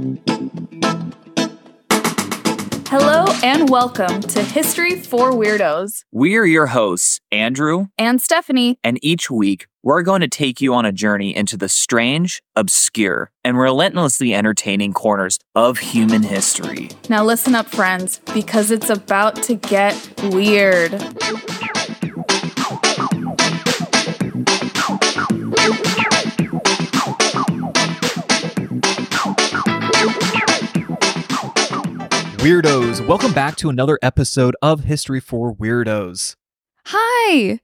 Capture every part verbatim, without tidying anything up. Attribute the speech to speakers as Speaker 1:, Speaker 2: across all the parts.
Speaker 1: Hello and welcome to History for Weirdos.
Speaker 2: We're your hosts, Andrew
Speaker 1: and Stephanie,
Speaker 2: and each week we're going to take you on a journey into the strange, obscure, and relentlessly entertaining corners of human history.
Speaker 1: Now listen up, friends, because it's about to get weird.
Speaker 3: Weirdos, welcome back to another episode of History for Weirdos.
Speaker 1: Hi!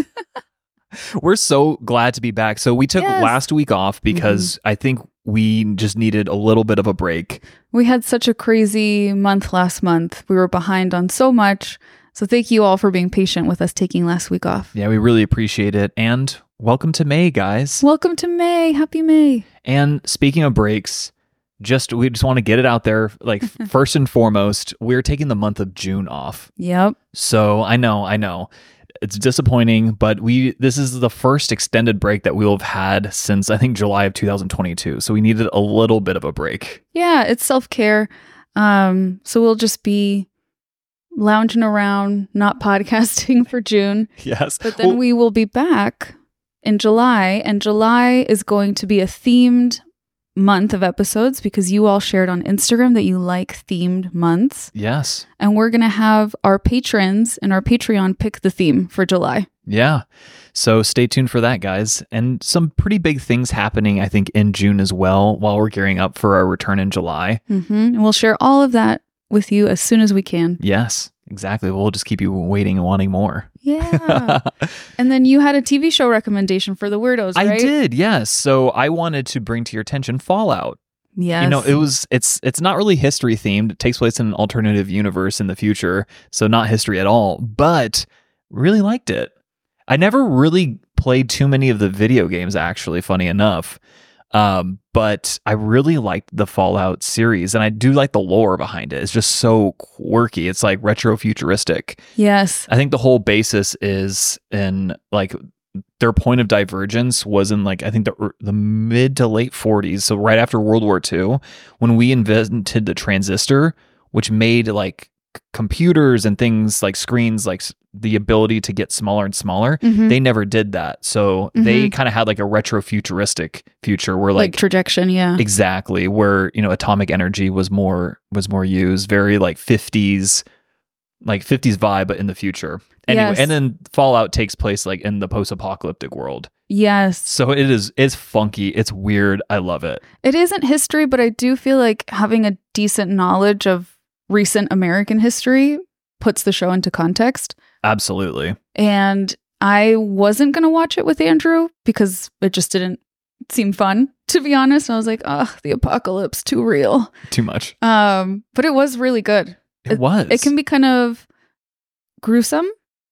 Speaker 3: We're so glad to be back. So we took
Speaker 1: yes.
Speaker 3: last week off because mm-hmm. I think we just needed a little bit of a break.
Speaker 1: We had such a crazy month last month. We were behind on so much. So thank you all for being patient with us taking last week off.
Speaker 3: Yeah, we really appreciate it. And welcome to May, guys.
Speaker 1: Welcome to May. Happy May.
Speaker 3: And speaking of breaks, Just we just want to get it out there. Like first and foremost, we're taking the month of June off.
Speaker 1: Yep.
Speaker 3: So I know, I know, it's disappointing, but we this is the first extended break that we'll have had since I think July of two thousand twenty-two. So we needed a little bit of a break.
Speaker 1: Yeah, it's self-care. Um, so we'll just be lounging around, not podcasting for June.
Speaker 3: Yes,
Speaker 1: but then
Speaker 3: well,
Speaker 1: we will be back in July, and July is going to be a themed month of episodes because you all shared on Instagram that you like themed months.
Speaker 3: Yes.
Speaker 1: And we're going to have our patrons and our Patreon pick the theme for July.
Speaker 3: Yeah. So stay tuned for that, guys. And some pretty big things happening, I think, in June as well while we're gearing up for our return in July.
Speaker 1: Mm-hmm. And we'll share all of that with you as soon as we can.
Speaker 3: Yes, exactly. We'll just keep you waiting and wanting more.
Speaker 1: Yeah. And then you had a T V show recommendation for the weirdos, right?
Speaker 3: I did, yes. So I wanted to bring to your attention Fallout.
Speaker 1: Yes.
Speaker 3: You know, it was it's it's not really history themed. It takes place in an alternative universe in the future, so not history at all, but really liked it. I never really played too many of the video games, actually, funny enough. Um, but I really liked the Fallout series, and I do like the lore behind it. It's just so quirky. It's like retro futuristic.
Speaker 1: Yes.
Speaker 3: I think the whole basis is in like their point of divergence was in like I think the the mid to late forties, so right after World War Two, when we invented the transistor, which made like computers and things like screens like the ability to get smaller and smaller. Mm-hmm. They never did that, so mm-hmm. they kind of had like a retro futuristic future where like,
Speaker 1: like projection, yeah,
Speaker 3: exactly, where you know atomic energy was more was more used, very like fifties like fifties vibe, but in the future. Anyway,
Speaker 1: yes.
Speaker 3: And then Fallout takes place like in the post-apocalyptic world.
Speaker 1: Yes.
Speaker 3: So it is it's funky, it's weird. I love it.
Speaker 1: It isn't history, but I do feel like having a decent knowledge of recent American history puts the show into context.
Speaker 3: Absolutely.
Speaker 1: And I wasn't going to watch it with Andrew because it just didn't seem fun, to be honest. I was like, oh, the apocalypse, too real.
Speaker 3: Too much.
Speaker 1: Um, but it was really good.
Speaker 3: It, it was.
Speaker 1: It can be kind of gruesome.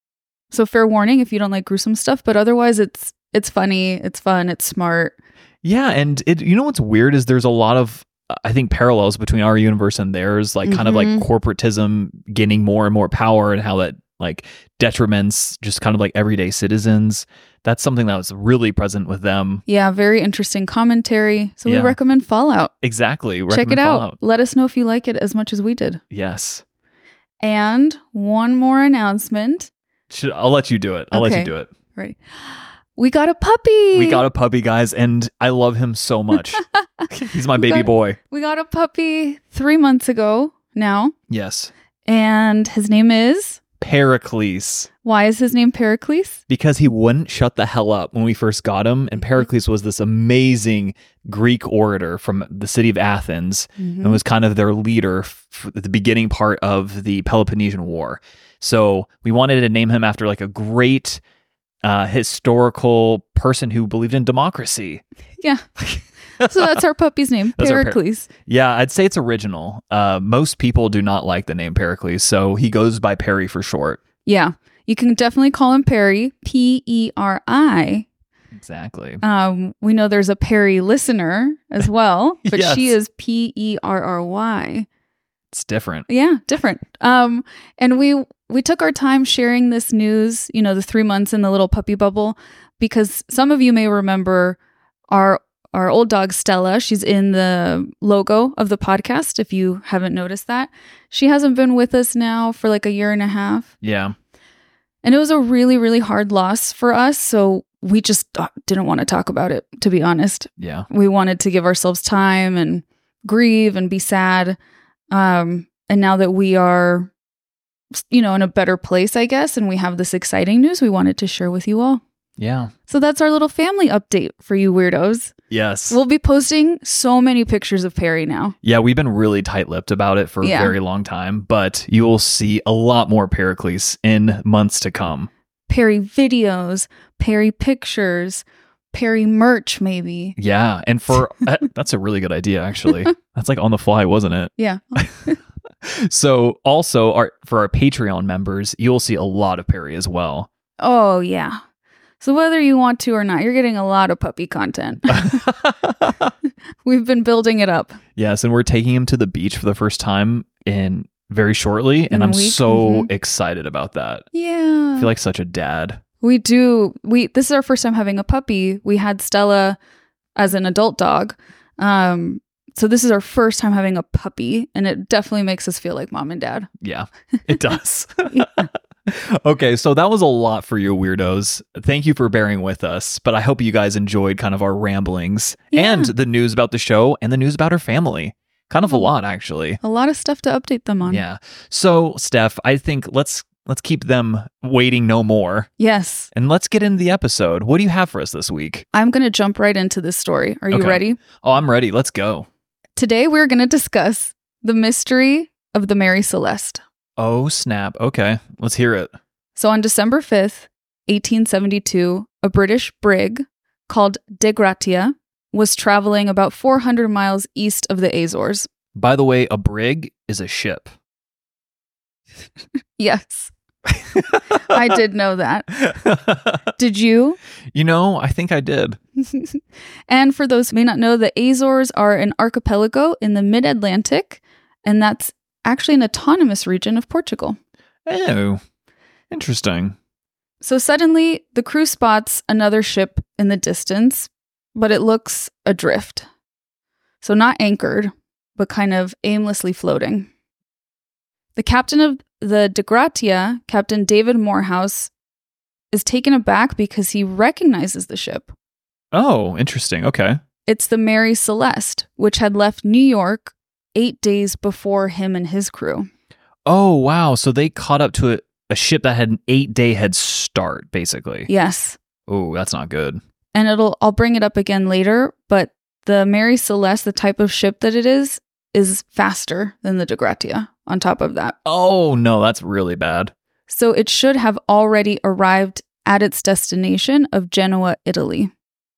Speaker 1: So fair warning if you don't like gruesome stuff, but otherwise it's it's funny, it's fun, it's smart.
Speaker 3: Yeah, and it you know what's weird is there's a lot of I think parallels between our universe and theirs, like mm-hmm. kind of like corporatism gaining more and more power and how that like detriments just kind of like everyday citizens. That's something that was really present with them.
Speaker 1: Yeah, very interesting commentary. So
Speaker 3: yeah.
Speaker 1: we recommend Fallout.
Speaker 3: Exactly.
Speaker 1: Check
Speaker 3: recommend
Speaker 1: it out.
Speaker 3: Fallout.
Speaker 1: Let us know if you like it as much as we did.
Speaker 3: Yes.
Speaker 1: And one more announcement.
Speaker 3: Should, I'll let you do it. I'll
Speaker 1: okay.
Speaker 3: let you do it.
Speaker 1: Right. We got a puppy.
Speaker 3: We got a puppy, guys, and I love him so much. He's my baby
Speaker 1: we got,
Speaker 3: boy.
Speaker 1: We got a puppy three months ago now.
Speaker 3: Yes.
Speaker 1: And his name is?
Speaker 3: Pericles.
Speaker 1: Why is his name Pericles?
Speaker 3: Because he wouldn't shut the hell up when we first got him. And Pericles was this amazing Greek orator from the city of Athens mm-hmm. and was kind of their leader f- at the beginning part of the Peloponnesian War. So we wanted to name him after like a great uh, historical person who believed in democracy.
Speaker 1: Yeah. So that's our puppy's name, Pericles.
Speaker 3: Per- yeah, I'd say it's original. Uh, most people do not like the name Pericles, so he goes by Perry for short.
Speaker 1: Yeah, you can definitely call him Perry, P E R I.
Speaker 3: Exactly.
Speaker 1: Um, we know there's a Perry listener as well, but
Speaker 3: yes.
Speaker 1: she is P E R R Y.
Speaker 3: It's different.
Speaker 1: Yeah, different. Um, and we we took our time sharing this news, you know, the three months in the little puppy bubble, because some of you may remember our our old dog, Stella, she's in the logo of the podcast, if you haven't noticed that. She hasn't been with us now for like a year and a half.
Speaker 3: Yeah.
Speaker 1: And it was a really, really hard loss for us. So we just didn't want to talk about it, to be honest.
Speaker 3: Yeah.
Speaker 1: We wanted to give ourselves time and grieve and be sad. Um, and now that we are, you know, in a better place, I guess, and we have this exciting news we wanted to share with you all.
Speaker 3: Yeah.
Speaker 1: So that's our little family update for you weirdos.
Speaker 3: Yes.
Speaker 1: We'll be posting so many pictures of Perry now.
Speaker 3: Yeah, we've been really tight-lipped about it for
Speaker 1: Yeah.
Speaker 3: a very long time, but you will see a lot more Pericles in months to come.
Speaker 1: Perry videos, Perry pictures, Perry merch, maybe.
Speaker 3: Yeah, and for that, that's a really good idea, actually. That's like on the fly, wasn't it?
Speaker 1: Yeah.
Speaker 3: So also, our for our Patreon members, you'll see a lot of Perry as well.
Speaker 1: Oh, yeah. So whether you want to or not, you're getting a lot of puppy content. We've been building it up.
Speaker 3: Yes, and we're taking him to the beach for the first time in very shortly,
Speaker 1: In
Speaker 3: and
Speaker 1: a
Speaker 3: I'm
Speaker 1: week?
Speaker 3: so
Speaker 1: Mhm.
Speaker 3: excited about that.
Speaker 1: Yeah.
Speaker 3: I feel like such a dad.
Speaker 1: We do. We this is our first time having a puppy. We had Stella as an adult dog. Um, so this is our first time having a puppy, and it definitely makes us feel like mom and dad.
Speaker 3: Yeah, it does. Okay, so that was a lot for you weirdos. Thank you for bearing with us, but I hope you guys enjoyed kind of our ramblings
Speaker 1: Yeah.
Speaker 3: and the news about the show and the news about our family. Kind of a lot, actually.
Speaker 1: A lot of stuff to update them on.
Speaker 3: Yeah. So, Steph, I think let's let's keep them waiting no more,
Speaker 1: Yes.
Speaker 3: and let's get into the episode. What do you have for us this week?
Speaker 1: I'm going to jump right into this story. Are you
Speaker 3: Okay.
Speaker 1: ready?
Speaker 3: Oh, I'm ready. Let's go.
Speaker 1: Today we're going to discuss the mystery of the Mary Celeste.
Speaker 3: Oh, snap. Okay, let's hear it.
Speaker 1: So on December fifth, eighteen seventy-two, a British brig called De Gratia was traveling about four hundred miles east of the Azores.
Speaker 3: By the way, a brig is a ship.
Speaker 1: Yes. I did know that. Did you?
Speaker 3: You know, I think I did.
Speaker 1: And for those who may not know, the Azores are an archipelago in the mid-Atlantic, and that's actually an autonomous region of Portugal.
Speaker 3: Oh, interesting.
Speaker 1: So suddenly, the crew spots another ship in the distance, but it looks adrift. So not anchored, but kind of aimlessly floating. The captain of the De Gratia, Captain David Morehouse, is taken aback because he recognizes the ship.
Speaker 3: Oh, interesting. Okay.
Speaker 1: It's the Mary Celeste, which had left New York eight days before him and his crew.
Speaker 3: Oh, wow. So they caught up to a, a ship that had an eight day head start, basically.
Speaker 1: Yes.
Speaker 3: Oh, that's not good.
Speaker 1: And it'll I'll bring it up again later, but the Mary Celeste, the type of ship that it is, is faster than the De Gratia on top of that.
Speaker 3: Oh, no, that's really bad.
Speaker 1: So it should have already arrived at its destination of Genoa, Italy.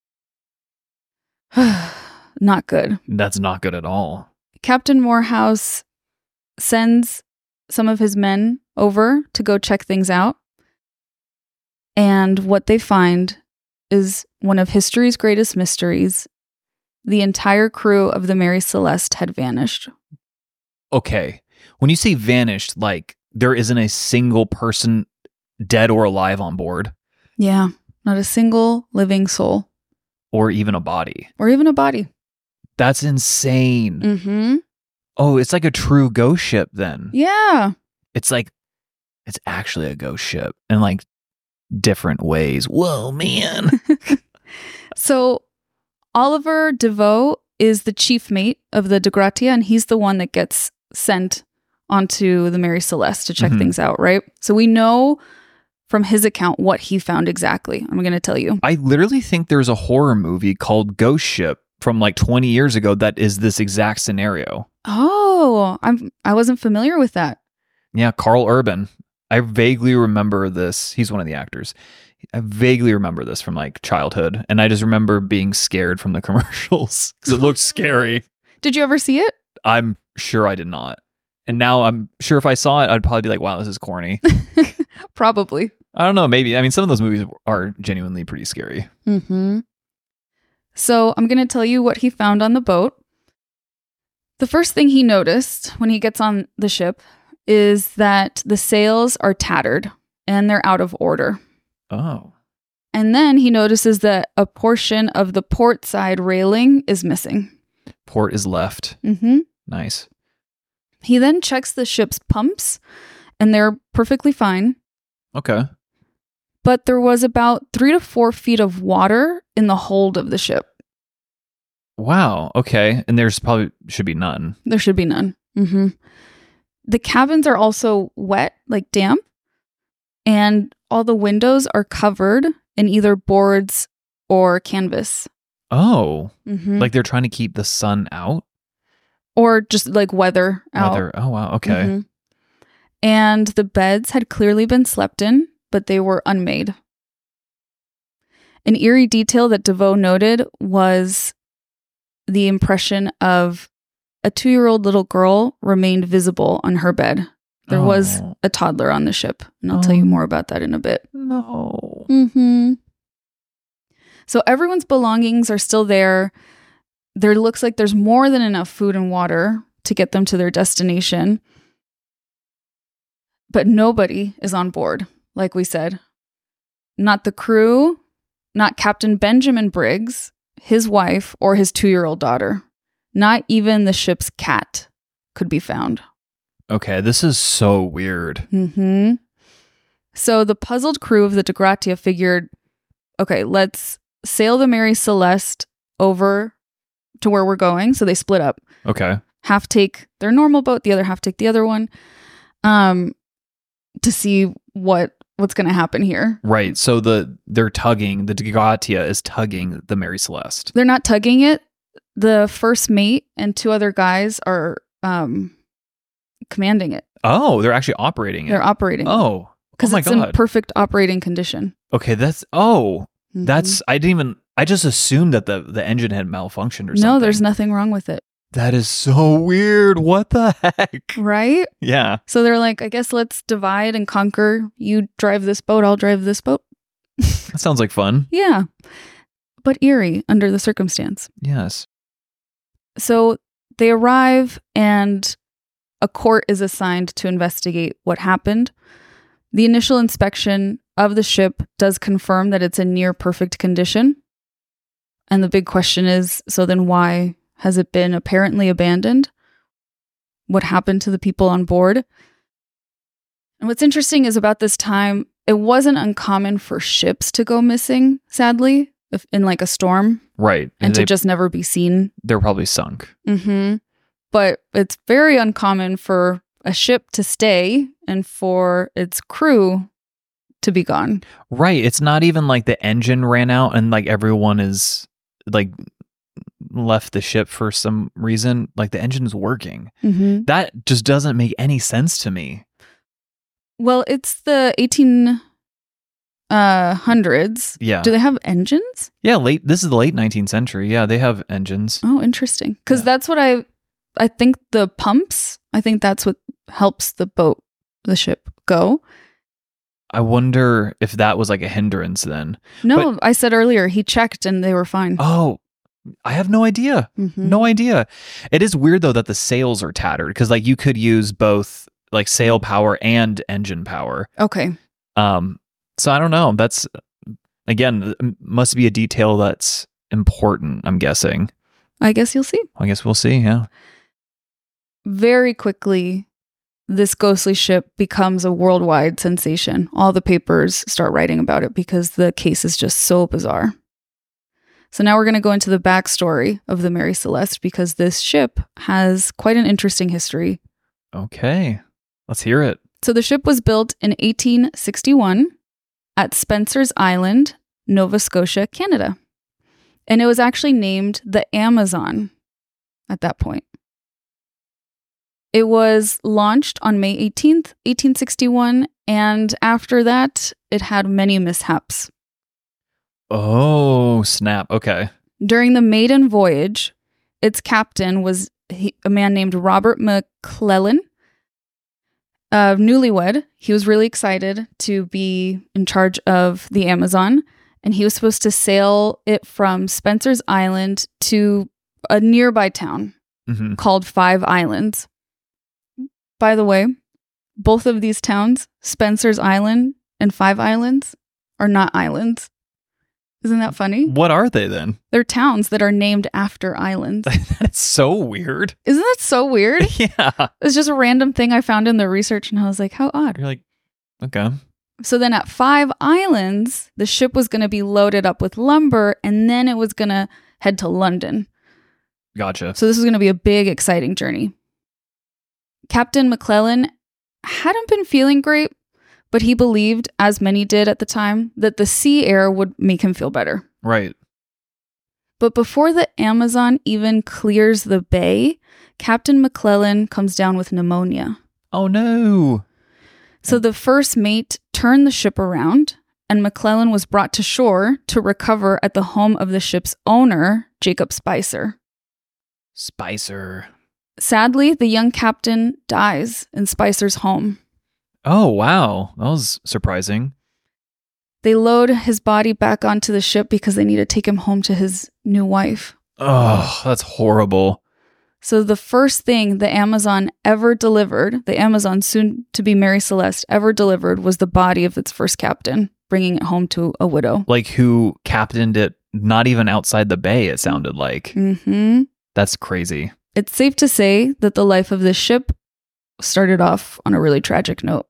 Speaker 1: Not good.
Speaker 3: That's not good at all.
Speaker 1: Captain Morehouse sends some of his men over to go check things out. And what they find is one of history's greatest mysteries. The entire crew of the Mary Celeste had vanished.
Speaker 3: Okay. When you say vanished, like there isn't a single person dead or alive on board,
Speaker 1: Yeah, not a single living soul
Speaker 3: or even a body.
Speaker 1: or even a body.
Speaker 3: That's insane.
Speaker 1: Mm-hmm.
Speaker 3: Oh, it's like a true ghost ship then.
Speaker 1: Yeah.
Speaker 3: It's like, it's actually a ghost ship in like different ways. Whoa, man.
Speaker 1: So Oliver DeVoe is the chief mate of the De Gratia, and he's the one that gets sent onto the Mary Celeste to check
Speaker 3: Mhm.
Speaker 1: things out, right? So we know from his account what he found exactly. I'm going to tell you.
Speaker 3: I literally think there's a horror movie called Ghost Ship from like twenty years ago that is this exact scenario.
Speaker 1: Oh, I'm I wasn't familiar with that.
Speaker 3: Yeah, Carl Urban. I vaguely remember this. He's one of the actors. I vaguely remember this from like childhood, and I just remember being scared from the commercials because it looked scary.
Speaker 1: Did you ever see it?
Speaker 3: I'm sure I did not. And now I'm sure if I saw it, I'd probably be like, wow, this is corny.
Speaker 1: Probably.
Speaker 3: I don't know. Maybe. I mean, some of those movies are genuinely pretty scary.
Speaker 1: Mm-hmm. So I'm going to tell you what he found on the boat. The first thing he noticed when he gets on the ship is that the sails are tattered and they're out of order.
Speaker 3: Oh.
Speaker 1: And then he notices that a portion of the port side railing is missing.
Speaker 3: Port is left.
Speaker 1: Mm-hmm.
Speaker 3: Nice.
Speaker 1: He then checks the ship's pumps, and they're perfectly fine.
Speaker 3: Okay.
Speaker 1: But there was about three to four feet of water in the hold of the ship.
Speaker 3: Wow. Okay. And there's probably should be none.
Speaker 1: There should be none. Mm-hmm. The cabins are also wet, like damp, and all the windows are covered in either boards or canvas.
Speaker 3: Oh.
Speaker 1: Mm-hmm.
Speaker 3: Like they're trying to keep the sun out?
Speaker 1: Or just like weather out.
Speaker 3: Weather. Oh, wow. Okay.
Speaker 1: Mm-hmm. And the beds had clearly been slept in, but they were unmade. An eerie detail that DeVoe noted was the impression of a two-year-old little girl remained visible on her bed. There
Speaker 3: Oh.
Speaker 1: was a toddler on the ship, and I'll tell you
Speaker 3: Oh.
Speaker 1: more about that in a bit.
Speaker 3: No.
Speaker 1: Mm-hmm. So everyone's belongings are still there. There looks like there's more than enough food and water to get them to their destination. But nobody is on board, like we said. Not the crew, not Captain Benjamin Briggs, his wife, or his two-year-old daughter. Not even the ship's cat could be found.
Speaker 3: Okay. This is so weird.
Speaker 1: Mm-hmm. So the puzzled crew of the De Gratia figured, okay, let's sail the Mary Celeste over to where we're going. So they split up.
Speaker 3: Okay.
Speaker 1: Half take their normal boat, the other half take the other one, um, to see what what's going to happen here.
Speaker 3: Right. So the they're tugging, the De Gratia is tugging the Mary Celeste.
Speaker 1: They're not tugging it. The first mate and two other guys are um, commanding it.
Speaker 3: Oh, they're actually operating it.
Speaker 1: They're operating it.
Speaker 3: Oh.
Speaker 1: Because
Speaker 3: oh my
Speaker 1: it's in
Speaker 3: God.
Speaker 1: perfect operating condition.
Speaker 3: Okay, that's oh,
Speaker 1: Mhm.
Speaker 3: that's I didn't even I just assumed that the the engine had malfunctioned or something.
Speaker 1: No, there's nothing wrong with it.
Speaker 3: That is so weird. What the heck?
Speaker 1: Right?
Speaker 3: Yeah.
Speaker 1: So they're like, I guess let's divide and conquer. You drive this boat, I'll drive this boat.
Speaker 3: That sounds like fun.
Speaker 1: Yeah. But eerie under the circumstance.
Speaker 3: Yes.
Speaker 1: So they arrive and a court is assigned to investigate what happened. The initial inspection of the ship does confirm that it's in near perfect condition. And the big question is, so then why has it been apparently abandoned? What happened to the people on board? And what's interesting is about this time, it wasn't uncommon for ships to go missing, sadly, if in like a storm,
Speaker 3: Right.
Speaker 1: and
Speaker 3: they,
Speaker 1: to just never be seen.
Speaker 3: they're probably sunk.
Speaker 1: Mm-hmm. But it's very uncommon for a ship to stay and for its crew to be gone.
Speaker 3: Right. It's not even like the engine ran out and like everyone is like left the ship for some reason. Like the engine is working.
Speaker 1: Mm-hmm.
Speaker 3: That just doesn't make any sense to me.
Speaker 1: Well, it's the eighteen hundreds.
Speaker 3: Yeah.
Speaker 1: Do they have engines?
Speaker 3: Yeah. Late. This is the late nineteenth century. Yeah. They have engines.
Speaker 1: Oh, interesting. Because
Speaker 3: Yeah.
Speaker 1: that's what I, I think the pumps, I think that's what helps the boat, the ship go.
Speaker 3: I wonder if that was like a hindrance then.
Speaker 1: No, I said earlier, he checked and they were fine.
Speaker 3: Oh, I have no idea.
Speaker 1: Mhm.
Speaker 3: No idea. It is weird though that the sails are tattered because like you could use both like sail power and engine power.
Speaker 1: Okay.
Speaker 3: Um, so I don't know. That's again m- must be a detail that's important. I'm guessing.
Speaker 1: I guess you'll see.
Speaker 3: I guess we'll see. Yeah.
Speaker 1: Very quickly, this ghostly ship becomes a worldwide sensation. All the papers start writing about it because the case is just so bizarre. So now we're going to go into the backstory of the Mary Celeste because this ship has quite an interesting history.
Speaker 3: Okay. Let's hear it.
Speaker 1: So the ship was built in eighteen sixty-one at Spencer's Island, Nova Scotia, Canada. And it was actually named the Amazon at that point. It was launched on May eighteenth, eighteen sixty-one, and after that, it had many mishaps.
Speaker 3: Oh, snap. Okay.
Speaker 1: During the maiden voyage, its captain was he, a man named Robert McClellan. Uh, newlywed, he was really excited to be in charge of the Amazon, and he was supposed to sail it from Spencer's Island to a nearby town
Speaker 3: Mm-hmm.
Speaker 1: called Five Islands. By the way, both of these towns, Spencer's Island and Five Islands, are not islands. Isn't that funny?
Speaker 3: What are they then?
Speaker 1: They're towns that are named after islands.
Speaker 3: That's so weird.
Speaker 1: Isn't that so weird?
Speaker 3: Yeah.
Speaker 1: It's just a random thing I found in the research, and I was like, how odd.
Speaker 3: You're like, okay.
Speaker 1: So then at Five Islands, the ship was going to be loaded up with lumber, and then it was going to head to London.
Speaker 3: Gotcha.
Speaker 1: So this was going to be a big, exciting journey. Captain McClellan hadn't been feeling great, but he believed, as many did at the time, that the sea air would make him feel better.
Speaker 3: Right.
Speaker 1: But before the Amazon even clears the bay, Captain McClellan comes down with pneumonia.
Speaker 3: Oh, no.
Speaker 1: So the first mate turned the ship around, and McClellan was brought to shore to recover at the home of the ship's owner, Jacob Spicer.
Speaker 3: Spicer.
Speaker 1: Sadly, the young captain dies in Spicer's home.
Speaker 3: Oh, wow. That was surprising.
Speaker 1: They load his body back onto the ship because they need to take him home to his new wife.
Speaker 3: Oh, that's horrible.
Speaker 1: So the first thing the Amazon ever delivered, the Amazon soon to be Mary Celeste ever delivered, was the body of its first captain, bringing it home to a widow.
Speaker 3: Like who captained it not even outside the bay, it sounded like.
Speaker 1: Mm-hmm.
Speaker 3: That's crazy.
Speaker 1: It's safe to say that the life of this ship started off on a really tragic note.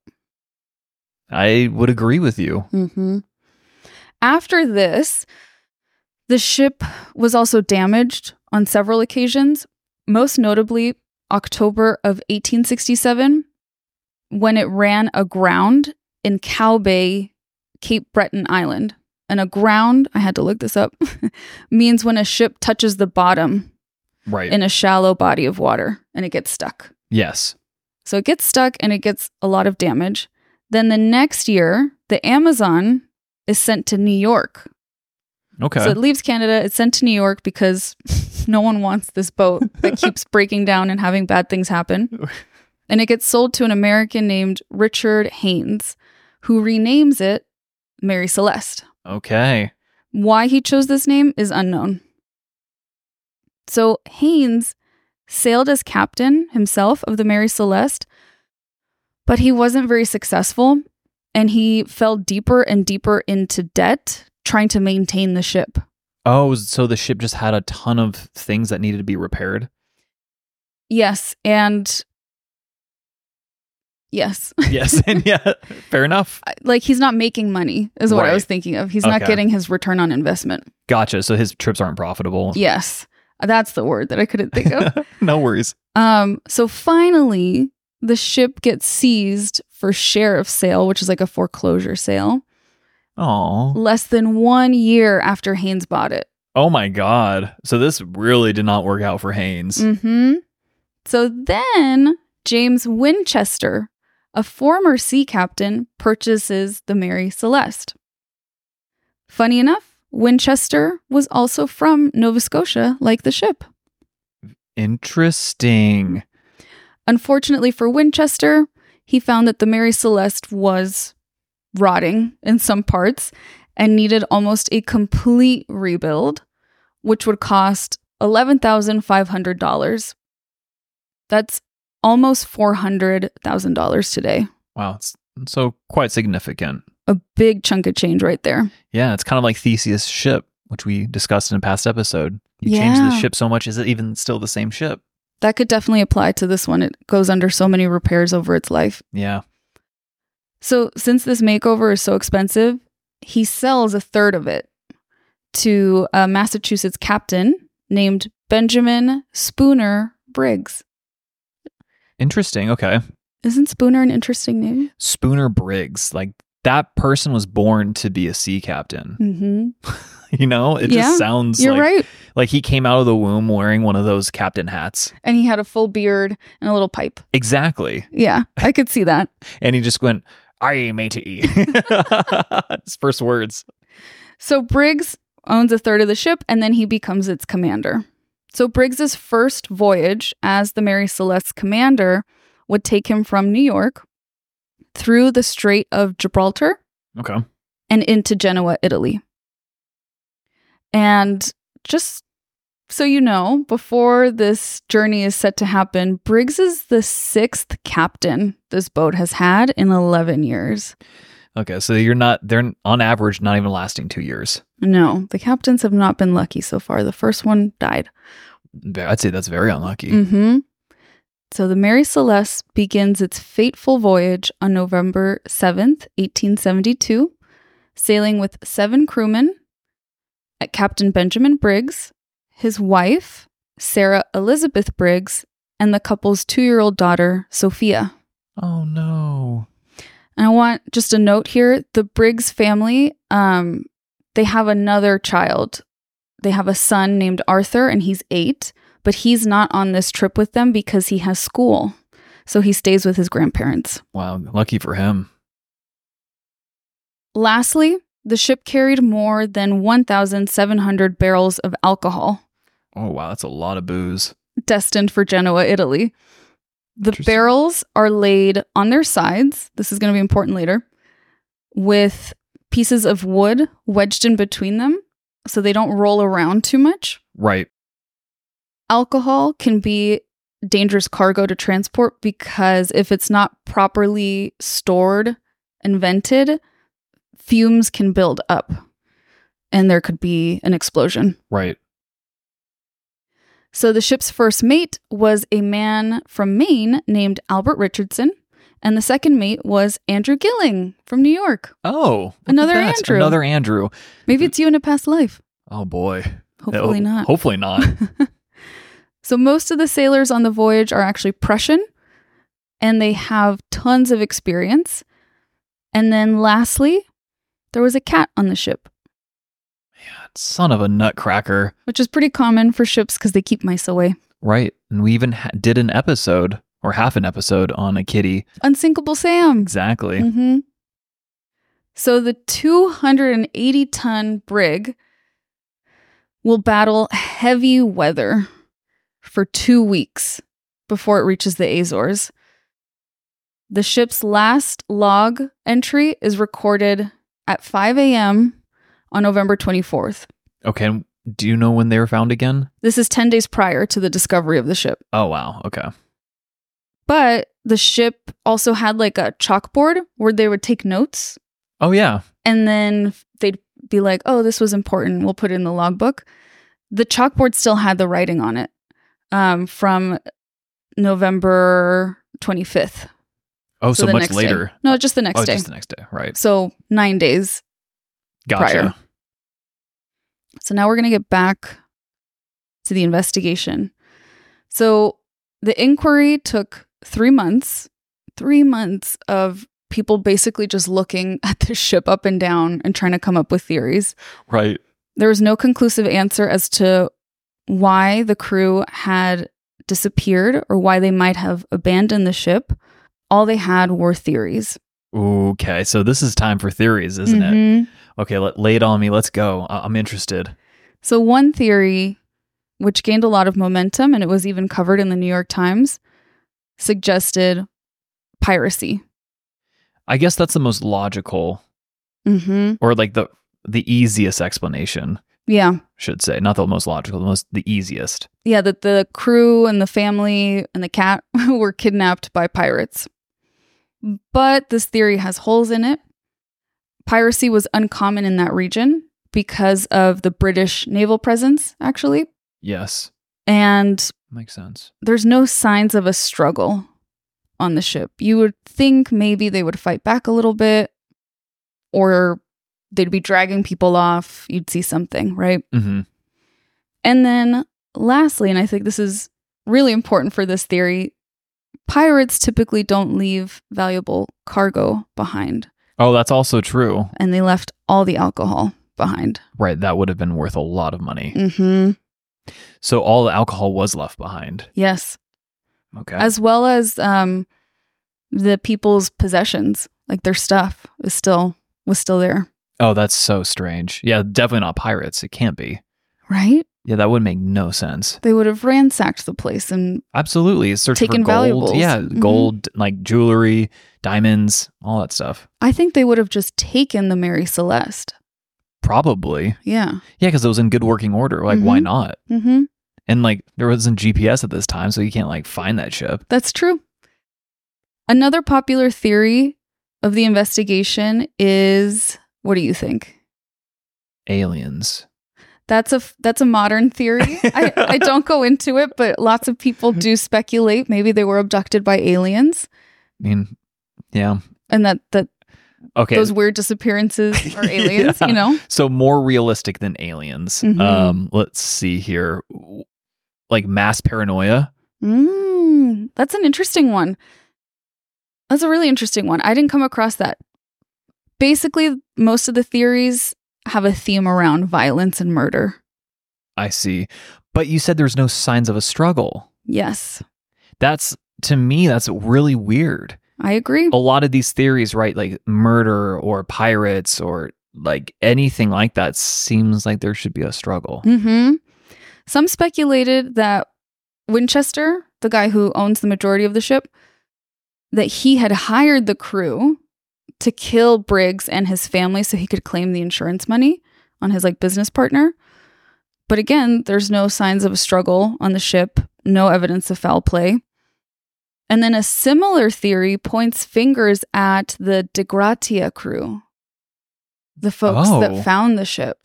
Speaker 3: I would agree with you.
Speaker 1: Mm-hmm. After this, the ship was also damaged on several occasions, most notably October of eighteen sixty-seven, when it ran aground in Cow Bay, Cape Breton Island. And aground, I had to look this up, means when a ship touches the bottom
Speaker 3: Right.
Speaker 1: in a shallow body of water and it gets stuck.
Speaker 3: Yes.
Speaker 1: So it gets stuck and it gets a lot of damage. Then the next year, the Amazon is sent to New York.
Speaker 3: Okay.
Speaker 1: So it leaves Canada, it's sent to New York because no one wants this boat that keeps breaking down and having bad things happen. And it gets sold to an American named Richard Haynes, who renames it Mary Celeste.
Speaker 3: Okay.
Speaker 1: Why he chose this name is unknown. So Haynes sailed as captain himself of the Mary Celeste, but he wasn't very successful, and he fell deeper and deeper into debt trying to maintain the ship.
Speaker 3: Oh, so the ship just had a ton of things that needed to be repaired?
Speaker 1: Yes, and yes.
Speaker 3: Yes, and yeah, fair enough.
Speaker 1: Like, he's not making money, is what
Speaker 3: Right.
Speaker 1: I was thinking of. He's not
Speaker 3: Okay.
Speaker 1: getting his return on investment.
Speaker 3: Gotcha. So his trips aren't profitable.
Speaker 1: Yes, that's the word that I couldn't think of.
Speaker 3: No worries.
Speaker 1: Um, so finally, the ship gets seized for sheriff's sale, which is like a foreclosure sale,
Speaker 3: Oh.
Speaker 1: less than one year after Haynes bought it.
Speaker 3: Oh my God. So this really did not work out for Haynes.
Speaker 1: Mm-hmm. So then James Winchester, a former sea captain, purchases the Mary Celeste. Funny enough, Winchester was also from Nova Scotia, like the ship.
Speaker 3: Interesting.
Speaker 1: Unfortunately for Winchester, he found that the Mary Celeste was rotting in some parts and needed almost a complete rebuild, which would cost eleven thousand five hundred dollars. That's almost four hundred thousand dollars today.
Speaker 3: Wow. It's so quite significant.
Speaker 1: A big chunk of change right there.
Speaker 3: Yeah, it's kind of like Theseus' ship, which we discussed in a past episode. You change the
Speaker 1: Yeah.
Speaker 3: ship so much, is it even still the same ship?
Speaker 1: That could definitely apply to this one. It goes under so many repairs over its life.
Speaker 3: Yeah.
Speaker 1: So since this makeover is so expensive, he sells a third of it to a Massachusetts captain named Benjamin Spooner Briggs.
Speaker 3: Interesting. Okay.
Speaker 1: Isn't Spooner an interesting name?
Speaker 3: Spooner Briggs. Like that person was born to be a sea captain.
Speaker 1: Mm-hmm.
Speaker 3: You know, it
Speaker 1: Yeah,
Speaker 3: just sounds
Speaker 1: You're
Speaker 3: like,
Speaker 1: right.
Speaker 3: like he came out of the womb wearing one of those captain hats.
Speaker 1: And he had a full beard and a little pipe.
Speaker 3: Exactly.
Speaker 1: Yeah, I could see that.
Speaker 3: And he just went, "Aye, matey." His first words.
Speaker 1: So Briggs owns a third of the ship, and then he becomes its commander. So Briggs's first voyage as the Mary Celeste's commander would take him from New York through the Strait of Gibraltar
Speaker 3: Okay.
Speaker 1: and into Genoa, Italy. And just so you know, before this journey is set to happen, Briggs is the sixth captain this boat has had in eleven years.
Speaker 3: Okay, so you're not, they're on average not even lasting two years.
Speaker 1: No, the captains have not been lucky so far. The first one died.
Speaker 3: I'd say that's very unlucky.
Speaker 1: Mm-hmm. So the Mary Celeste begins its fateful voyage on November seventh, eighteen seventy-two, sailing with seven crewmen at Captain Benjamin Briggs, his wife, Sarah Elizabeth Briggs, and the couple's two-year-old daughter, Sophia.
Speaker 3: Oh, no.
Speaker 1: And I want just a note here. The Briggs family, um, they have another child. They have a son named Arthur, and he's eight, but he's not on this trip with them because he has school. So he stays with his grandparents.
Speaker 3: Wow, lucky for him.
Speaker 1: Lastly, the ship carried more than one thousand seven hundred barrels of alcohol,
Speaker 3: Oh, wow, that's a lot of booze.
Speaker 1: destined for Genoa, Italy. The
Speaker 3: Interesting.
Speaker 1: barrels are laid on their sides. This is going to be important later, with pieces of wood wedged in between them so they don't roll around too much.
Speaker 3: Right.
Speaker 1: Alcohol can be dangerous cargo to transport because if it's not properly stored and vented, fumes can build up and there could be an explosion.
Speaker 3: Right.
Speaker 1: So the ship's first mate was a man from Maine named Albert Richardson, and the second mate was Andrew Gilling from New York.
Speaker 3: Oh, look at
Speaker 1: Another
Speaker 3: that.
Speaker 1: Andrew.
Speaker 3: Another Andrew.
Speaker 1: Maybe it's you in a past life.
Speaker 3: Oh, boy.
Speaker 1: Hopefully
Speaker 3: Oh,
Speaker 1: not.
Speaker 3: Hopefully not.
Speaker 1: So most of the sailors on the voyage are actually Prussian, and they have tons of experience. And then lastly, there was a cat on the ship,
Speaker 3: Son of a nutcracker.
Speaker 1: which is pretty common for ships because they keep mice away.
Speaker 3: Right. And we even ha- did an episode or half an episode on a kitty.
Speaker 1: Unsinkable Sam.
Speaker 3: Exactly.
Speaker 1: Mm-hmm. So the two hundred eighty ton brig will battle heavy weather for two weeks before it reaches the Azores. The ship's last log entry is recorded at five a.m. on November twenty-fourth.
Speaker 3: Okay. And do you know when they were found again?
Speaker 1: This is ten days prior to the discovery of the ship.
Speaker 3: Oh, wow. Okay.
Speaker 1: But the ship also had like a chalkboard where they would take notes,
Speaker 3: Oh, yeah.
Speaker 1: and then they'd be like, oh, this was important. We'll put it in the logbook. The chalkboard still had the writing on it um, from November twenty-fifth.
Speaker 3: Oh, so,
Speaker 1: the
Speaker 3: much
Speaker 1: next
Speaker 3: later.
Speaker 1: day. No, just the next
Speaker 3: oh,
Speaker 1: day.
Speaker 3: just the next day. Right.
Speaker 1: So nine days
Speaker 3: Gotcha.
Speaker 1: prior. So now we're going to get back to the investigation. So the inquiry took three months, three months of people basically just looking at the ship up and down and trying to come up with theories.
Speaker 3: Right.
Speaker 1: There was no conclusive answer as to why the crew had disappeared or why they might have abandoned the ship. All they had were theories.
Speaker 3: Okay. So this is time for theories, isn't it?
Speaker 1: Mhm.
Speaker 3: Okay. Let, lay it on me. Let's go. I- I'm interested.
Speaker 1: So one theory, which gained a lot of momentum and it was even covered in the New York Times, suggested piracy.
Speaker 3: I guess that's the most logical
Speaker 1: Mm-hmm.
Speaker 3: or like the the easiest explanation,
Speaker 1: Yeah.
Speaker 3: should say. Not the most logical, the most the easiest.
Speaker 1: Yeah, that the crew and the family and the cat were kidnapped by pirates. But this theory has holes in it. Piracy was uncommon in that region because of the British naval presence, actually.
Speaker 3: Yes.
Speaker 1: And
Speaker 3: Makes sense.
Speaker 1: there's no signs of a struggle on the ship. You would think maybe they would fight back a little bit, or they'd be dragging people off. You'd see something, right?
Speaker 3: Mm-hmm.
Speaker 1: And then lastly, and I think this is really important for this theory, pirates typically don't leave valuable cargo behind,
Speaker 3: Oh, that's also true.
Speaker 1: and they left all the alcohol behind.
Speaker 3: Right. That would have been worth a lot of money.
Speaker 1: Mm-hmm.
Speaker 3: So all the alcohol was left behind.
Speaker 1: Yes.
Speaker 3: Okay.
Speaker 1: As well as um, the people's possessions, like their stuff is still was still there.
Speaker 3: oh, that's so strange. Yeah, definitely not pirates. It can't be.
Speaker 1: Right?
Speaker 3: Yeah, that would make no sense.
Speaker 1: They would have ransacked the place and
Speaker 3: Absolutely. Search
Speaker 1: Taken
Speaker 3: for gold.
Speaker 1: valuables.
Speaker 3: Yeah,
Speaker 1: Mhm.
Speaker 3: gold, like jewelry, diamonds, all that stuff.
Speaker 1: I think they would have just taken the Mary Celeste.
Speaker 3: Probably.
Speaker 1: Yeah.
Speaker 3: Yeah, because it was in good working order. Like, why
Speaker 1: Mhm.
Speaker 3: not?
Speaker 1: Mm-hmm.
Speaker 3: And like, there wasn't G P S at this time, so you can't like find that ship.
Speaker 1: That's true. Another popular theory of the investigation is, what do you think?
Speaker 3: Aliens.
Speaker 1: That's a that's a modern theory. I, I don't go into it, but lots of people do speculate maybe they were abducted by aliens,
Speaker 3: I mean, yeah.
Speaker 1: and that that
Speaker 3: Okay.
Speaker 1: those weird disappearances are aliens.
Speaker 3: Yeah.
Speaker 1: You know,
Speaker 3: So more realistic than aliens.
Speaker 1: Mhm.
Speaker 3: Um, let's see here. Like mass paranoia.
Speaker 1: mm, that's an interesting one. That's a really interesting one. I didn't come across that. Basically, most of the theories have a theme around violence and murder.
Speaker 3: I see. But you said there's no signs of a struggle.
Speaker 1: Yes,
Speaker 3: That's, to me, that's really weird.
Speaker 1: I agree.
Speaker 3: A lot of these theories, right? Like murder or pirates or like anything like that seems like there should be a struggle.
Speaker 1: Mm-hmm. Some speculated that Winchester, the guy who owns the majority of the ship, that he had hired the crew to kill Briggs and his family so he could claim the insurance money on his like business partner. But again, there's no signs of a struggle on the ship, no evidence of foul play. And then a similar theory points fingers at the De Gratia crew, the folks
Speaker 3: Oh.
Speaker 1: that found the ship.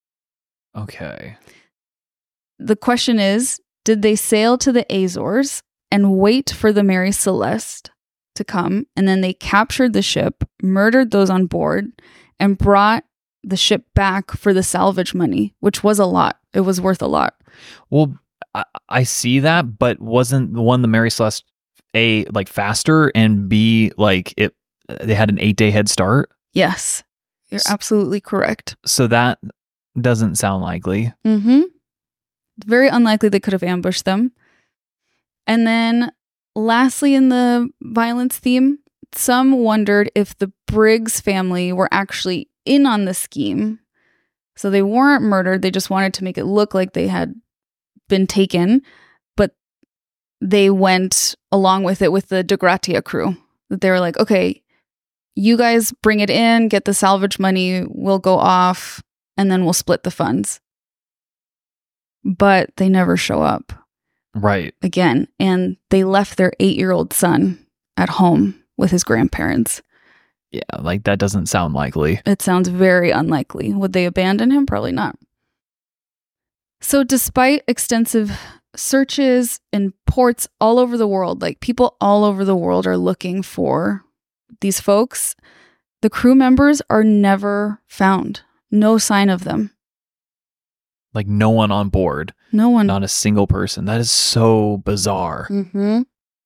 Speaker 3: Okay.
Speaker 1: The question is, did they sail to the Azores and wait for the Mary Celeste to come, and then they captured the ship, murdered those on board, and brought the ship back for the salvage money, which was a lot. It was worth a lot.
Speaker 3: Well, I, I see that, but wasn't the one the Mary Celeste A like faster and B like it? They had an eight day head start,
Speaker 1: Yes, you're
Speaker 3: S-
Speaker 1: absolutely correct.
Speaker 3: so that doesn't sound likely.
Speaker 1: Mm-hmm. Very unlikely they could have ambushed them. And then lastly, in the violence theme, some wondered if the Briggs family were actually in on the scheme. So they weren't murdered. They just wanted to make it look like they had been taken. But they went along with it with the De Gratia crew. That they were like, okay, you guys bring it in, get the salvage money, we'll go off, and then we'll split the funds. But they never show up
Speaker 3: Right.
Speaker 1: again. And they left their eight-year-old son at home with his grandparents.
Speaker 3: Yeah, like that doesn't sound likely.
Speaker 1: It sounds very unlikely. Would they abandon him? Probably not. So despite extensive searches in ports all over the world, like people all over the world are looking for these folks, the crew members are never found. No sign of them.
Speaker 3: Like no one on board,
Speaker 1: No one.
Speaker 3: not a single person. That is so bizarre.
Speaker 1: Mm-hmm.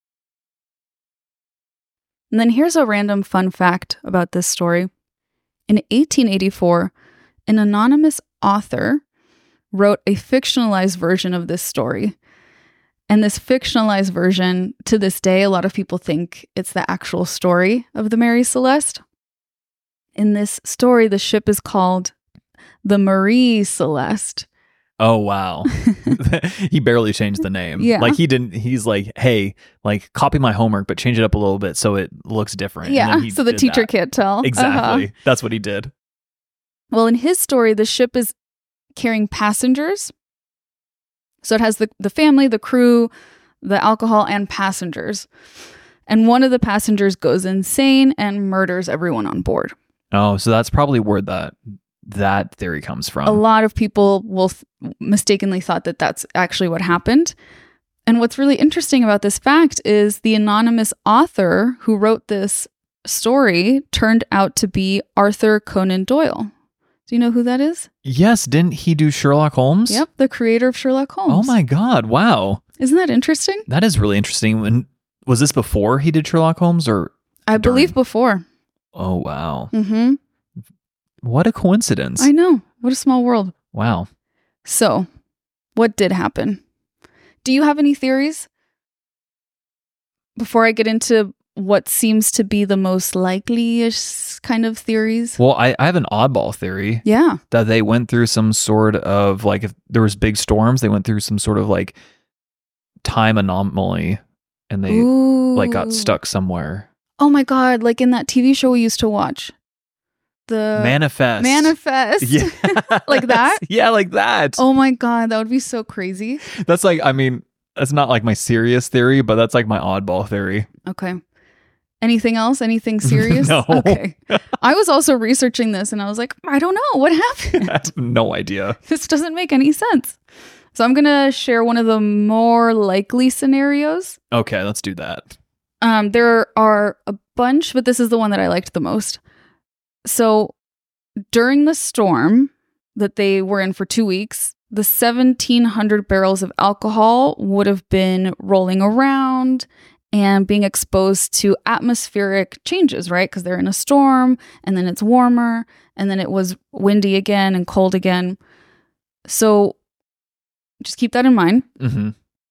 Speaker 1: And then here's a random fun fact about this story. In eighteen eighty-four, an anonymous author wrote a fictionalized version of this story. And this fictionalized version, to this day, a lot of people think it's the actual story of the Mary Celeste. In this story, the ship is called the Marie Celeste.
Speaker 3: Oh wow. He barely changed the name.
Speaker 1: Yeah.
Speaker 3: Like he didn't he's like, "Hey, like copy my homework but change it up a little bit so it looks different." And
Speaker 1: Yeah,
Speaker 3: then he
Speaker 1: so the
Speaker 3: did
Speaker 1: teacher
Speaker 3: that.
Speaker 1: can't tell.
Speaker 3: Exactly.
Speaker 1: Uh-huh.
Speaker 3: That's what he did.
Speaker 1: Well, in his story, the ship is carrying passengers. So it has the, the family, the crew, the alcohol, and passengers. And one of the passengers goes insane and murders everyone on board.
Speaker 3: Oh, so that's probably where that that theory comes from.
Speaker 1: A lot of people will th- mistakenly thought that that's actually what happened. And what's really interesting about this fact is the anonymous author who wrote this story turned out to be Arthur Conan Doyle. Do you know who that is?
Speaker 3: Yes, didn't he do Sherlock Holmes?
Speaker 1: Yep, the creator of Sherlock Holmes.
Speaker 3: Oh my god, wow.
Speaker 1: Isn't that interesting?
Speaker 3: That is really interesting. And was this before he did Sherlock Holmes or
Speaker 1: I
Speaker 3: during?
Speaker 1: believe before.
Speaker 3: Oh wow.
Speaker 1: Mm-hmm.
Speaker 3: What a coincidence.
Speaker 1: I know. What a small world.
Speaker 3: Wow.
Speaker 1: So, what did happen? Do you have any theories? Before I get into what seems to be the most likely-ish kind of theories.
Speaker 3: Well, I, I have an oddball theory
Speaker 1: Yeah.
Speaker 3: that they went through some sort of like if there was big storms, they went through some sort of like time anomaly and they
Speaker 1: Ooh.
Speaker 3: like got stuck somewhere.
Speaker 1: Oh my God. Like in that T V show we used to watch. The
Speaker 3: Manifest.
Speaker 1: Manifest.
Speaker 3: Yeah.
Speaker 1: Like that?
Speaker 3: Yeah, like that.
Speaker 1: Oh my God. That would be so crazy.
Speaker 3: That's like, I mean, that's not like my serious theory, but that's like my oddball theory.
Speaker 1: Okay. Anything else? Anything serious?
Speaker 3: No.
Speaker 1: Okay. I was also researching this and I was like, I don't know what happened.
Speaker 3: I have no idea.
Speaker 1: This doesn't make any sense. So I'm going to share one of the more likely scenarios.
Speaker 3: Okay, let's do that.
Speaker 1: Um, there are a bunch, but this is the one that I liked the most. So during the storm that they were in for two weeks, the seventeen hundred barrels of alcohol would have been rolling around and being exposed to atmospheric changes, right? Because they're in a storm and then it's warmer and then it was windy again and cold again. So just keep that in mind.
Speaker 3: Mm-hmm.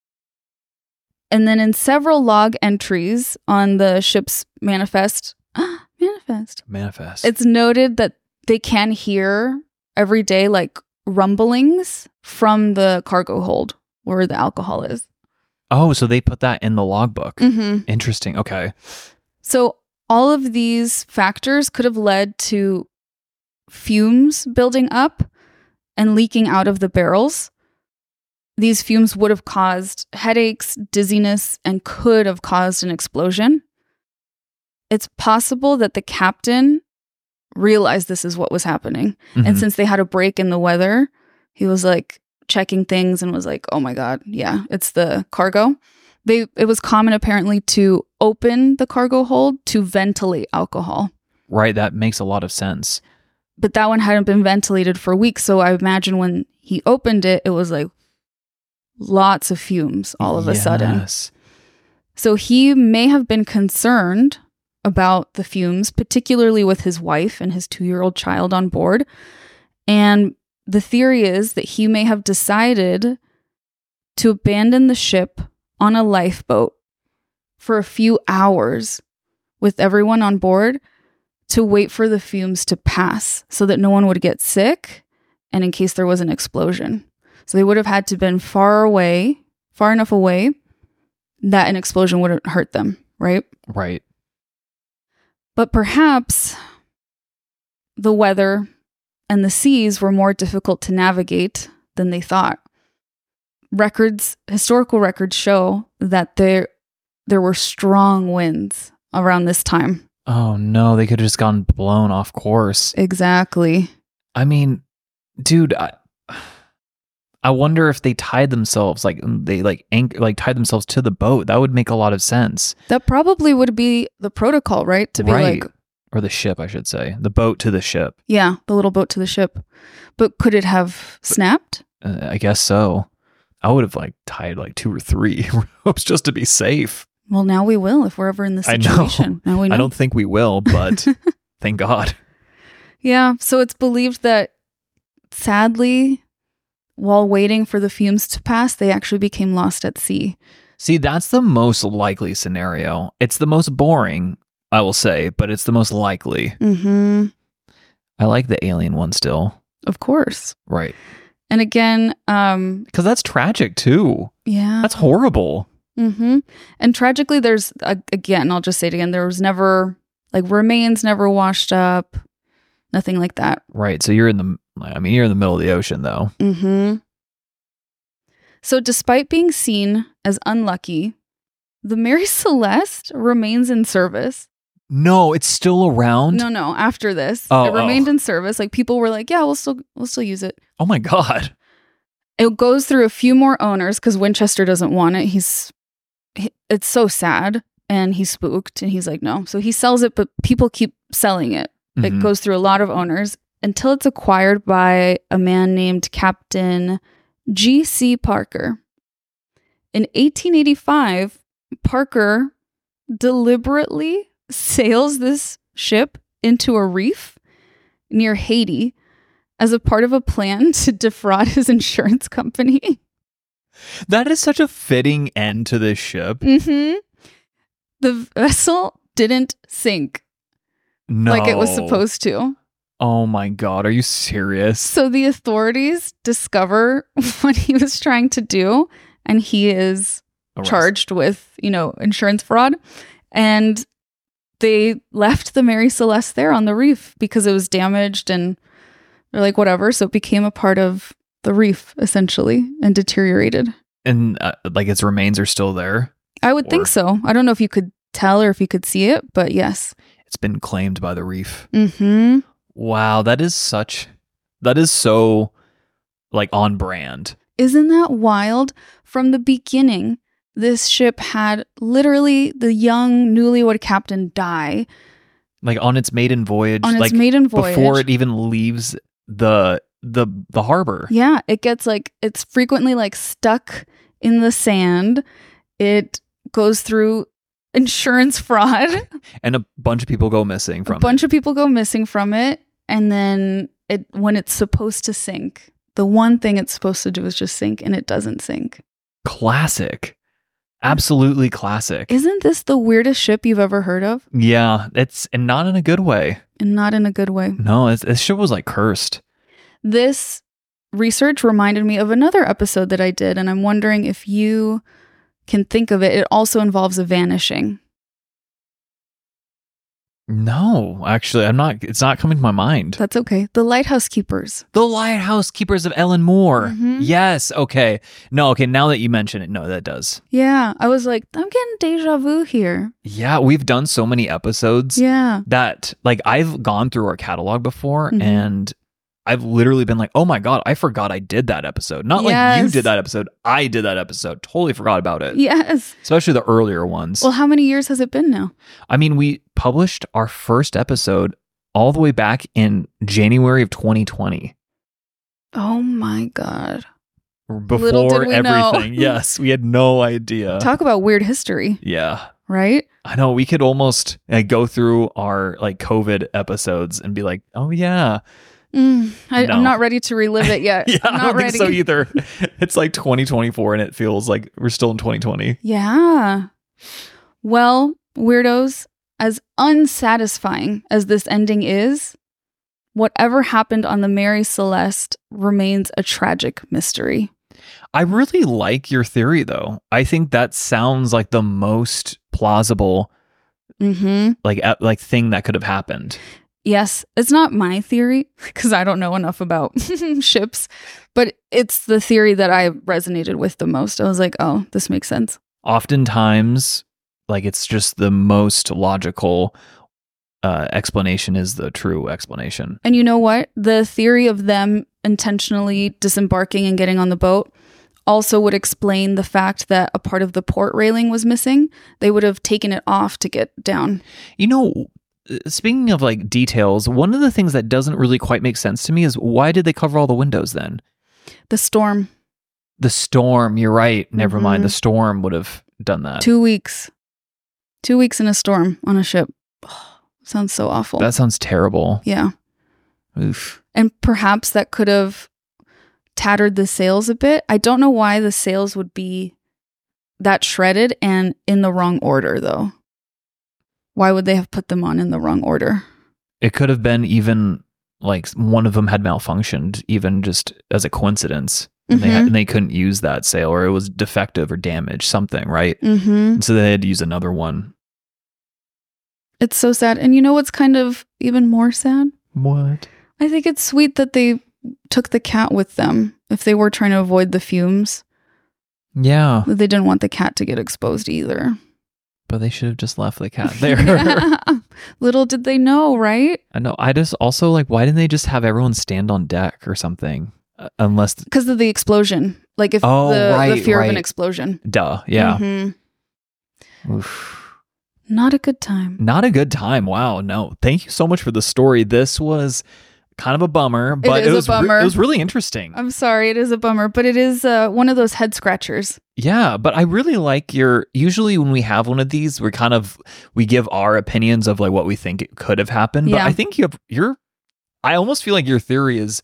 Speaker 1: And then in several log entries on the ship's manifest, manifest,
Speaker 3: Manifest.
Speaker 1: it's noted that they can hear every day like rumblings from the cargo hold where the alcohol is.
Speaker 3: Oh, so they put that in the logbook.
Speaker 1: Mm-hmm.
Speaker 3: Interesting. Okay.
Speaker 1: So all of these factors could have led to fumes building up and leaking out of the barrels. These fumes would have caused headaches, dizziness, and could have caused an explosion. It's possible that the captain realized this is what was happening.
Speaker 3: Mm-hmm.
Speaker 1: And since they had a break in the weather, he was like checking things and was like, oh my God, yeah, it's the cargo. They It was common apparently to open the cargo hold to ventilate alcohol.
Speaker 3: Right. That makes a lot of sense.
Speaker 1: But that one hadn't been ventilated for weeks. So I imagine when he opened it, it was like lots of fumes all of a sudden.
Speaker 3: Yes.
Speaker 1: So he may have been concerned about the fumes, particularly with his wife and his two-year-old child on board. And the theory is that he may have decided to abandon the ship on a lifeboat for a few hours with everyone on board to wait for the fumes to pass so that no one would get sick and in case there was an explosion. So they would have had to been far away, far enough away that an explosion wouldn't hurt them, right?
Speaker 3: Right.
Speaker 1: But perhaps the weather and the seas were more difficult to navigate than they thought. Records, historical records show that there there were strong winds around this time.
Speaker 3: Oh no, they could have just gone blown off course.
Speaker 1: Exactly.
Speaker 3: I mean, dude, I, I wonder if they tied themselves like they like anch- like tied themselves to the boat. That would make a lot of sense.
Speaker 1: That probably would be the protocol, right? To be
Speaker 3: Right.
Speaker 1: like,
Speaker 3: Or the ship, I should say. The boat to the ship.
Speaker 1: yeah, the little boat to the ship. But could it have snapped?
Speaker 3: Uh, I guess so. I would have like tied like two or three ropes just to be safe.
Speaker 1: Well, now we will if we're ever in this
Speaker 3: I know.
Speaker 1: situation. Now we know.
Speaker 3: I don't think we will, but thank God.
Speaker 1: Yeah, so it's believed that sadly, while waiting for the fumes to pass, they actually became lost at sea.
Speaker 3: See, that's the most likely scenario. It's the most boring, I will say, but it's the most likely.
Speaker 1: Mm-hmm.
Speaker 3: I like the alien one still.
Speaker 1: Of course.
Speaker 3: Right.
Speaker 1: And again, um,
Speaker 3: Because that's tragic too.
Speaker 1: yeah.
Speaker 3: That's horrible.
Speaker 1: Mm-hmm. And tragically, there's, uh, again, I'll just say it again, there was never, like, remains never washed up, nothing like that.
Speaker 3: Right. So you're in the, I mean, you're in the middle of the ocean though.
Speaker 1: Mm-hmm. So despite being seen as unlucky, the Mary Celeste remains in service.
Speaker 3: No, it's still around.
Speaker 1: No, no, after this,
Speaker 3: Oh,
Speaker 1: it remained
Speaker 3: oh.
Speaker 1: in service. Like, people were like, yeah, we'll still, we'll still use it.
Speaker 3: Oh my God.
Speaker 1: It goes through a few more owners because Winchester doesn't want it. He's, he, it's so sad and he's spooked and he's like, no. So he sells it, but people keep selling it. It
Speaker 3: Mhm.
Speaker 1: goes through a lot of owners until it's acquired by a man named Captain G C Parker. In eighteen eighty-five, Parker deliberately sails this ship into a reef near Haiti as a part of a plan to defraud his insurance company.
Speaker 3: That is such a fitting end to this ship.
Speaker 1: Mm-hmm. The vessel didn't sink
Speaker 3: No.
Speaker 1: like it was supposed to.
Speaker 3: Oh my God. Are you serious?
Speaker 1: So the authorities discover what he was trying to do, and he is
Speaker 3: Arrest.
Speaker 1: charged with, you know, insurance fraud. And they left the Mary Celeste there on the reef because it was damaged, and they're like, whatever. So it became a part of the reef, essentially, and deteriorated.
Speaker 3: And uh, like its remains are still there.
Speaker 1: I would
Speaker 3: Or-
Speaker 1: think so. I don't know if you could tell or if you could see it, but yes.
Speaker 3: It's been claimed by the reef.
Speaker 1: Mm-hmm.
Speaker 3: Wow, that is such, that is so like on brand.
Speaker 1: Isn't that wild? From the beginning, this ship had literally the young newlywed captain die.
Speaker 3: Like on its maiden voyage.
Speaker 1: On its
Speaker 3: like
Speaker 1: maiden voyage.
Speaker 3: Before it even leaves the the the harbor.
Speaker 1: Yeah, it gets like, it's frequently like stuck in the sand. It goes through insurance fraud.
Speaker 3: And a bunch of people go missing from
Speaker 1: a bunch
Speaker 3: it.
Speaker 1: of people go missing from it. And then it when it's supposed to sink, the one thing it's supposed to do is just sink, and it doesn't sink.
Speaker 3: Classic. Absolutely classic.
Speaker 1: Isn't this the weirdest ship you've ever heard of?
Speaker 3: Yeah, it's and not in a good way.
Speaker 1: And not in a good way.
Speaker 3: No, it's, this ship was like cursed.
Speaker 1: This research reminded me of another episode that I did, and I'm wondering if you can think of it. It also involves a vanishing.
Speaker 3: No, actually, I'm not. It's not coming to my mind.
Speaker 1: That's okay. The Lighthouse Keepers.
Speaker 3: The Lighthouse Keepers of Ellen Moore.
Speaker 1: Mhm.
Speaker 3: Yes. Okay. No. Okay. Now that you mention it, no, that does.
Speaker 1: Yeah, I was like, I'm getting deja vu here.
Speaker 3: Yeah, we've done so many episodes
Speaker 1: Yeah.
Speaker 3: that, like, I've gone through our catalog before,
Speaker 1: Mhm.
Speaker 3: and I've literally been like, oh my God, I forgot I did that episode. Not like you
Speaker 1: Yes.
Speaker 3: did that episode. I did that episode. Totally forgot about it.
Speaker 1: Yes.
Speaker 3: Especially the earlier ones.
Speaker 1: Well, how many years has it been now?
Speaker 3: I mean, we published our first episode all the way back in January of twenty twenty.
Speaker 1: Oh my God.
Speaker 3: Before
Speaker 1: Little did we know.
Speaker 3: everything. Yes, we had no idea.
Speaker 1: Talk about weird history,
Speaker 3: Yeah.
Speaker 1: right?
Speaker 3: I know, we could almost like, go through our like COVID episodes and be like, oh yeah.
Speaker 1: Mm, I,
Speaker 3: No.
Speaker 1: I'm not ready to relive it yet.
Speaker 3: Yeah,
Speaker 1: I'm
Speaker 3: I
Speaker 1: not
Speaker 3: don't
Speaker 1: ready.
Speaker 3: think so either. It's like twenty twenty-four and it feels like we're still in twenty twenty.
Speaker 1: Yeah. Well, weirdos, as unsatisfying as this ending is, whatever happened on the Mary Celeste remains a tragic mystery.
Speaker 3: I really like your theory though. I think that sounds like the most plausible
Speaker 1: Mm-hmm.
Speaker 3: like e- like thing that could have happened.
Speaker 1: Yes, it's not my theory because I don't know enough about ships, but it's the theory that I resonated with the most. I was like, oh, this makes sense.
Speaker 3: Oftentimes, like it's just the most logical uh, explanation is the true explanation.
Speaker 1: And you know what? The theory of them intentionally disembarking and getting on the boat also would explain the fact that a part of the port railing was missing. They would have taken it off to get down.
Speaker 3: You know, speaking of like details, one of the things that doesn't really quite make sense to me is why did they cover all the windows then?
Speaker 1: The storm.
Speaker 3: The storm, you're right. Never
Speaker 1: Mhm.
Speaker 3: mind. The storm would have done that.
Speaker 1: Two weeks. Two weeks in a storm on a ship. Oh, sounds so awful.
Speaker 3: That sounds terrible.
Speaker 1: yeah.
Speaker 3: Oof.
Speaker 1: And perhaps that could have tattered the sails a bit. I don't know why the sails would be that shredded and in the wrong order, though. Why would they have put them on in the wrong order?
Speaker 3: It could have been even like one of them had malfunctioned, even just as a coincidence. And they, had,
Speaker 1: Mhm.
Speaker 3: and they couldn't use that sail, or it was defective or damaged, something, right?
Speaker 1: Mm-hmm.
Speaker 3: And so they had to use another one.
Speaker 1: It's so sad. And you know what's kind of even more sad?
Speaker 3: What?
Speaker 1: I think it's sweet that they took the cat with them if they were trying to avoid the fumes.
Speaker 3: Yeah,
Speaker 1: That they didn't want the cat to get exposed either.
Speaker 3: but they should have just left the cat there.
Speaker 1: Yeah. Little did they know, right?
Speaker 3: I know. I just also like, why didn't they just have everyone stand on deck or something? Uh, unless,
Speaker 1: Because of the explosion. Like if
Speaker 3: Oh,
Speaker 1: the, the
Speaker 3: right,
Speaker 1: fear of an
Speaker 3: right.
Speaker 1: explosion.
Speaker 3: duh. Yeah.
Speaker 1: Mhm.
Speaker 3: Oof.
Speaker 1: Not a good time.
Speaker 3: Not a good time. Wow. No. Thank you so much for the story. This was kind of a bummer, but
Speaker 1: is
Speaker 3: it
Speaker 1: a
Speaker 3: was re-
Speaker 1: bummer.
Speaker 3: it was really interesting.
Speaker 1: I'm sorry, it is a bummer, but it is uh, one of those head scratchers.
Speaker 3: Yeah, but I really like your, usually when we have one of these, we're kind of, we give our opinions of like what we think it could have happened. But
Speaker 1: Yeah.
Speaker 3: I think you have, your, I almost feel like your theory is,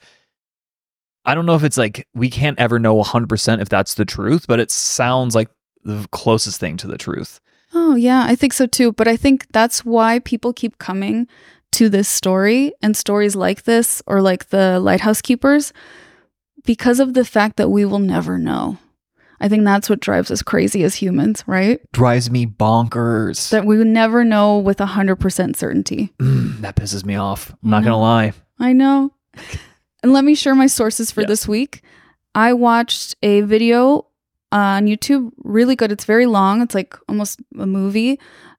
Speaker 3: I don't know if it's like, we can't ever know one hundred percent if that's the truth, but it sounds like the closest thing to the truth.
Speaker 1: Oh, yeah, I think so too. But I think that's why people keep coming to this story and stories like this or like the Lighthouse Keepers, because of the fact that we will never know. I think that's what drives us crazy as humans, right?
Speaker 3: Drives me bonkers.
Speaker 1: That we would never know with one hundred percent certainty.
Speaker 3: Mm, that pisses me off. I'm
Speaker 1: I
Speaker 3: not going to
Speaker 1: know.
Speaker 3: lie.
Speaker 1: I know. And let me share my sources for
Speaker 3: Yes.
Speaker 1: this week. I watched a video on YouTube, really good. It's very long. It's like almost a movie.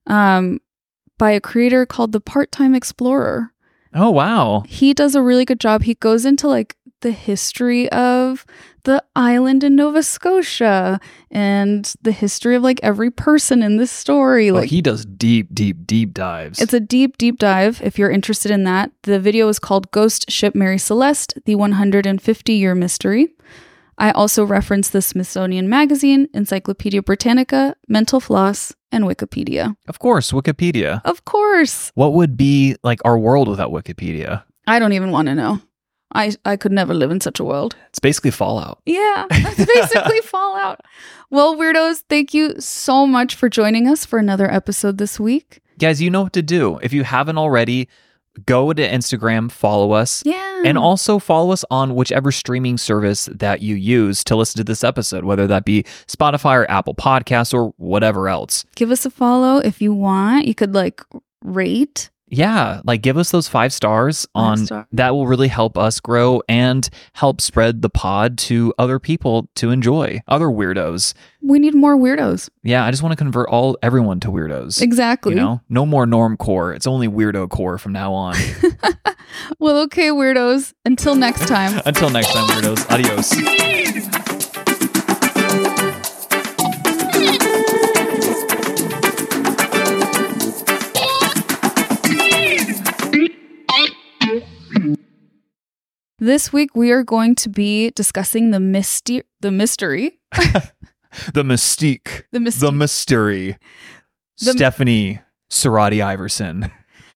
Speaker 1: um, by a creator called The Part-Time Explorer.
Speaker 3: Oh, wow.
Speaker 1: He does a really good job. He goes into like the history of the island in Nova Scotia and the history of like every person in this story.
Speaker 3: Oh,
Speaker 1: Like
Speaker 3: he does deep, deep, deep dives.
Speaker 1: it's a deep, deep dive if you're interested in that. The video is called Ghost Ship Mary Celeste, the one hundred fifty year mystery. I also reference the Smithsonian Magazine, Encyclopedia Britannica, Mental Floss, and Wikipedia.
Speaker 3: Of course, Wikipedia.
Speaker 1: Of course.
Speaker 3: What would be like our world without Wikipedia?
Speaker 1: I don't even want to know. I, I could never live in such a world.
Speaker 3: It's basically Fallout.
Speaker 1: Yeah, that's basically Fallout. Well, weirdos, thank you so much for joining us for another episode this week.
Speaker 3: Guys, you know what to do. If you haven't already, go to Instagram, follow us,
Speaker 1: Yeah.
Speaker 3: and also follow us on whichever streaming service that you use to listen to this episode, whether that be Spotify or Apple Podcasts or whatever else.
Speaker 1: Give us a follow if you want. You could like rate.
Speaker 3: Yeah, like give us those five stars on
Speaker 1: star.
Speaker 3: that will really help us grow and help spread the pod to other people to enjoy, other weirdos.
Speaker 1: We need more weirdos.
Speaker 3: Yeah, I just want to convert all everyone to weirdos.
Speaker 1: Exactly.
Speaker 3: You know, no more norm core. It's only weirdo core from now on.
Speaker 1: Well, okay, weirdos. Until next time.
Speaker 3: Until next time, weirdos. Adios.
Speaker 1: This week we are going to be discussing the mystery, the mystery,
Speaker 3: The mystique.
Speaker 1: the mystique.
Speaker 3: The mystery.
Speaker 1: The-
Speaker 3: Stephanie Sarati Iverson.